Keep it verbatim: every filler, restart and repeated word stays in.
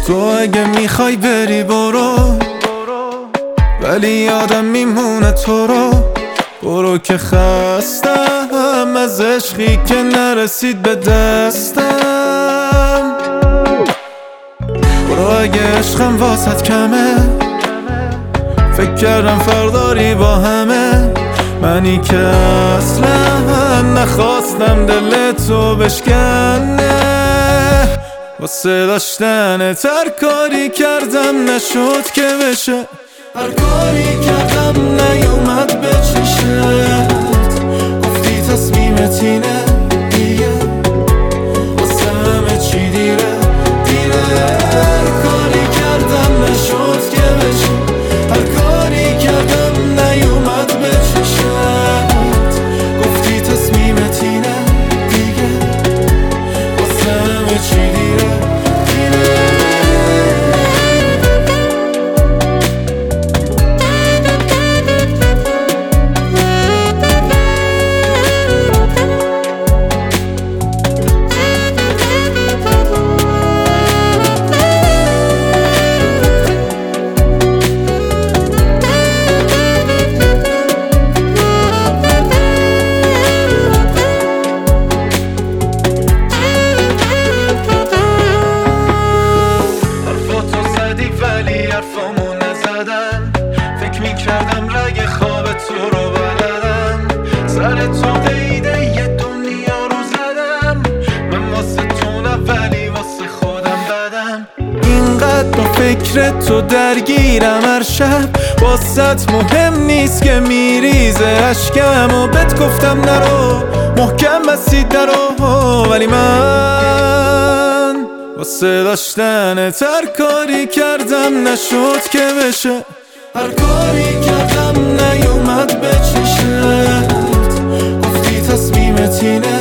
تو اگه میخوای بری برو، ولی یادم میمونه تو رو. برو که خستم از عشقی که نرسید به دستم. برو اگه عشقم واسط کمه، فکر کردم فرداری با همه. منی که اصلا نخواستم دل تو بشکنه، واسه داشتنت هر کاری کردم نشد که بشه. هر کاری کردم نیومد به چشت، گفتی تصمیمت اینه دیگه، واسه همه چی دیره دیره. هر کاری کردم نشد که بشه، هر کاری کردم نیومد به چشت، گفتی تصمیمت اینه دیگه، واسه همه چی دیره دیره. حرفامو نزدم، فکر میکردم رگ خواب تو رو بلدم. سر تو دیده یه دنیا رو زدم، من واسه تو نه ولی واسه خودم بدم. اینقدر با فکر تو درگیرم هر شب، واسط مهم نیست که میریزه اشکم. و بهت گفتم نرو، محکم بستید درو، ولی من واسه داشتنت هر کاری کردم نشد که بشه. هر کاری کردم نیومد به چشت، گفتی تصمیمت اینه